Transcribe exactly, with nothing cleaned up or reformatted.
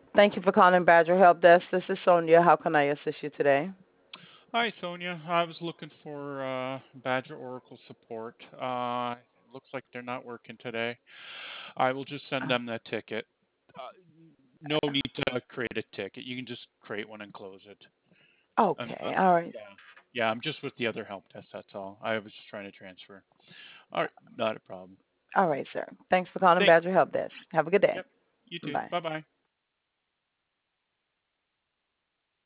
Thank you for calling Badger Help Desk. This is Sonia. How can I assist you today? Hi, Sonia. I was looking for uh, Badger Oracle support. Uh, it looks like they're not working today. I will just send Uh, them that ticket. Uh, no need to create a ticket. You can just create one and close it. Um, uh, Okay, all right. yeah, yeah. I'm just with the other help desk. That's all. I was just trying to transfer. All right, not a problem. All right, sir. Thanks for calling Thank. Badger Help Desk. Have a good day. Yep. You too. Bye. Bye bye.